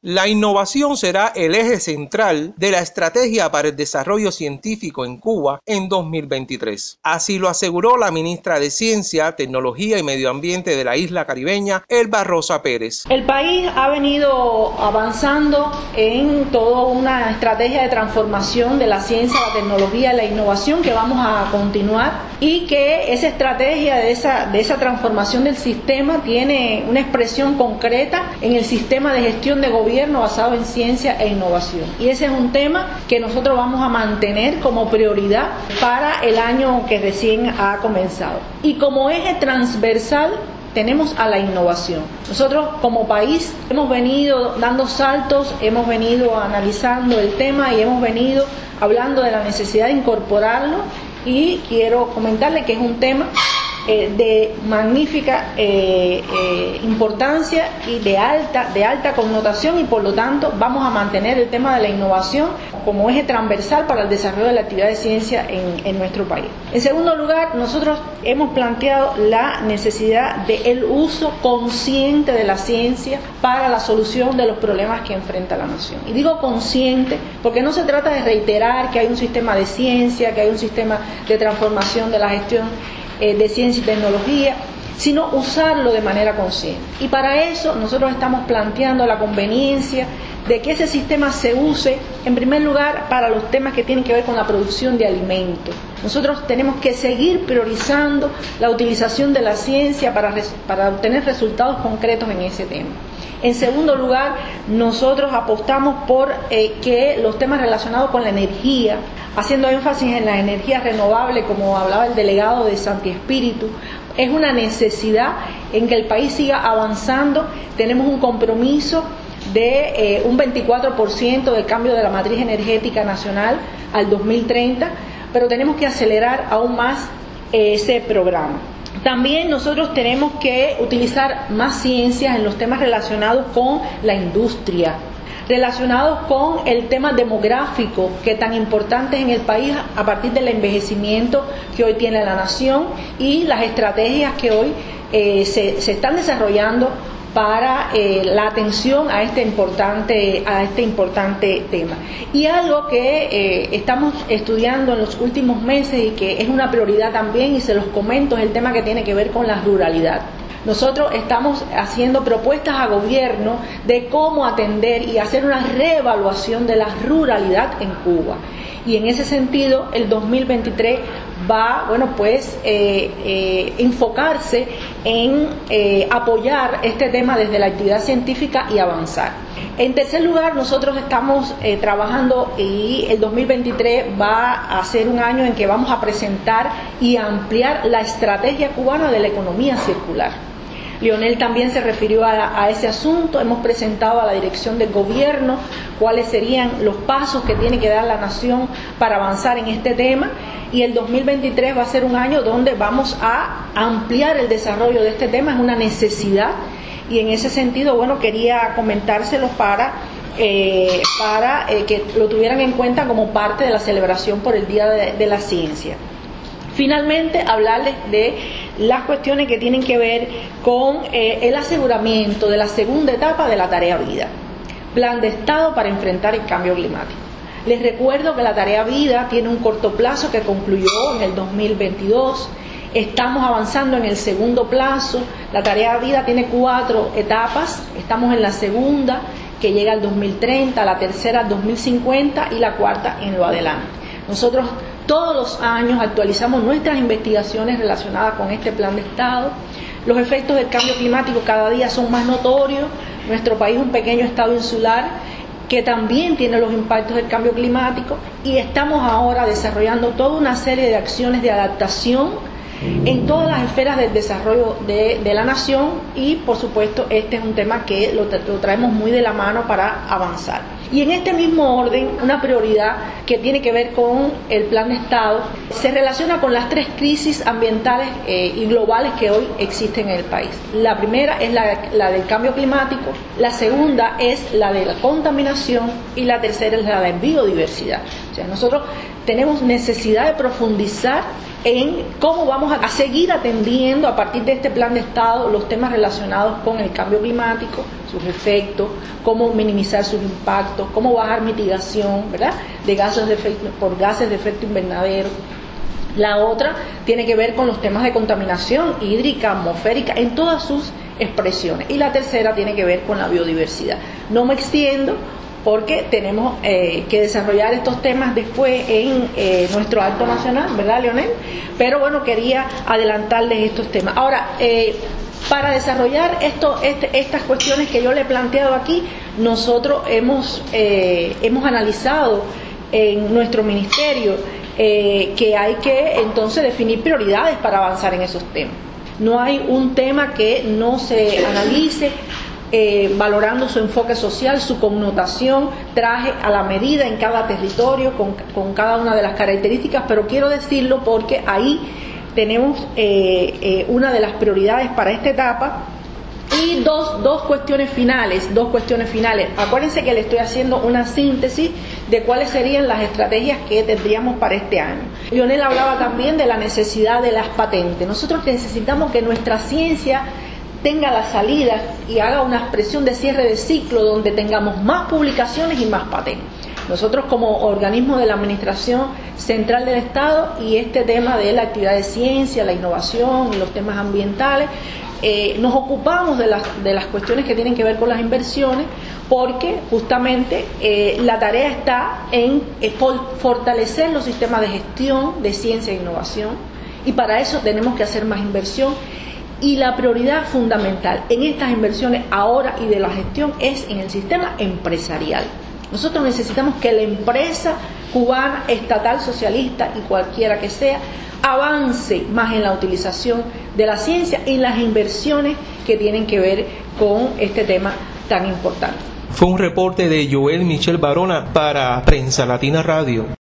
La innovación será el eje central de la estrategia para el desarrollo científico en Cuba en 2023. Así lo aseguró la ministra de Ciencia, Tecnología y Medio Ambiente de la isla caribeña, Elba Rosa Pérez. El país ha venido avanzando en toda una estrategia de transformación de la ciencia, la tecnología y la innovación que vamos a continuar, y que esa estrategia de esa transformación del sistema tiene una expresión concreta en el sistema de gestión de gobierno basado en ciencia e innovación. Y ese es un tema que nosotros vamos a mantener como prioridad para el año que recién ha comenzado. Y como eje transversal tenemos a la innovación. Nosotros como país hemos venido dando saltos, hemos venido analizando el tema y hemos venido hablando de la necesidad de incorporarlo, y quiero comentarle que es un tema de magnífica importancia y de alta connotación, y por lo tanto vamos a mantener el tema de la innovación como eje transversal para el desarrollo de la actividad de ciencia en nuestro país. En segundo lugar, nosotros hemos planteado la necesidad del uso consciente de la ciencia para la solución de los problemas que enfrenta la nación. Y digo consciente porque no se trata de reiterar que hay un sistema de ciencia, que hay un sistema de transformación de la gestión de ciencia y tecnología, sino usarlo de manera consciente. Y para eso nosotros estamos planteando la conveniencia de que ese sistema se use, en primer lugar, para los temas que tienen que ver con la producción de alimentos. Nosotros tenemos que seguir priorizando la utilización de la ciencia para obtener resultados concretos en ese tema. En segundo lugar, nosotros apostamos por que los temas relacionados con la energía, haciendo énfasis en la energía renovable, como hablaba el delegado de Santi Espíritu, es una necesidad en que el país siga avanzando. Tenemos un compromiso de un 24% del cambio de la matriz energética nacional al 2030, pero tenemos que acelerar aún más ese programa. También nosotros tenemos que utilizar más ciencias en los temas relacionados con la industria, relacionados con el tema demográfico, que tan importante es en el país a partir del envejecimiento que hoy tiene la nación, y las estrategias que hoy se están desarrollando para la atención a este importante tema. Y algo que estamos estudiando en los últimos meses y que es una prioridad también, y se los comento, es el tema que tiene que ver con la ruralidad. Nosotros estamos haciendo propuestas a gobierno de cómo atender y hacer una reevaluación de la ruralidad en Cuba. Y en ese sentido, el 2023 va, enfocarse en apoyar este tema desde la actividad científica y avanzar. En tercer lugar, nosotros estamos trabajando, y el 2023 va a ser un año en que vamos a presentar y ampliar la estrategia cubana de la economía circular. Lionel también se refirió a ese asunto. Hemos presentado a la dirección del gobierno cuáles serían los pasos que tiene que dar la nación para avanzar en este tema, y el 2023 va a ser un año donde vamos a ampliar el desarrollo de este tema. Es una necesidad, y en ese sentido, quería comentárselos para que lo tuvieran en cuenta como parte de la celebración por el Día de la Ciencia. Finalmente, hablarles de las cuestiones que tienen que ver con el aseguramiento de la segunda etapa de la Tarea Vida, Plan de Estado para enfrentar el cambio climático. Les recuerdo que la Tarea Vida tiene un corto plazo que concluyó en el 2022. Estamos avanzando en el segundo plazo. La Tarea Vida tiene 4 etapas. Estamos en la segunda, que llega al 2030, la tercera al 2050 y la cuarta en lo adelante. Nosotros todos los años actualizamos nuestras investigaciones relacionadas con este plan de Estado. Los efectos del cambio climático cada día son más notorios. Nuestro país es un pequeño estado insular que también tiene los impactos del cambio climático, y estamos ahora desarrollando toda una serie de acciones de adaptación en todas las esferas del desarrollo de la nación, y por supuesto este es un tema que lo traemos muy de la mano para avanzar. Y en este mismo orden, una prioridad que tiene que ver con el plan de Estado se relaciona con las 3 crisis ambientales y globales que hoy existen en el país. La primera es la del cambio climático, la segunda es la de la contaminación, y la tercera es la de biodiversidad. O sea, nosotros tenemos necesidad de profundizar en cómo vamos a seguir atendiendo a partir de este plan de Estado los temas relacionados con el cambio climático, sus efectos, cómo minimizar sus impactos, cómo bajar mitigación, ¿verdad?, de gases por gases de efecto invernadero. La otra tiene que ver con los temas de contaminación hídrica, atmosférica, en todas sus expresiones. Y la tercera tiene que ver con la biodiversidad. No me extiendo porque tenemos que desarrollar estos temas después en nuestro acto nacional, ¿verdad, Leonel? Pero bueno, quería adelantarles estos temas. Ahora, para desarrollar estas cuestiones que yo le he planteado aquí, nosotros hemos analizado en nuestro ministerio que hay que entonces definir prioridades para avanzar en esos temas. No hay un tema que no se analice valorando su enfoque social, su connotación, traje a la medida en cada territorio, con cada una de las características, pero quiero decirlo porque ahí tenemos una de las prioridades para esta etapa y dos cuestiones finales. Acuérdense que le estoy haciendo una síntesis de cuáles serían las estrategias que tendríamos para este año. Leonel hablaba también de la necesidad de las patentes. Nosotros necesitamos que nuestra ciencia tenga la salida y haga una expresión de cierre de ciclo donde tengamos más publicaciones y más patentes. Nosotros como organismo de la Administración Central del Estado y este tema de la actividad de ciencia, la innovación y los temas ambientales, nos ocupamos de las cuestiones que tienen que ver con las inversiones porque justamente la tarea está en fortalecer los sistemas de gestión de ciencia e innovación y para eso tenemos que hacer más inversión. Y la prioridad fundamental en estas inversiones ahora y de la gestión es en el sistema empresarial. Nosotros necesitamos que la empresa cubana, estatal, socialista y cualquiera que sea, avance más en la utilización de la ciencia y en las inversiones que tienen que ver con este tema tan importante. Fue un reporte de Joel Michel Barona para Prensa Latina Radio.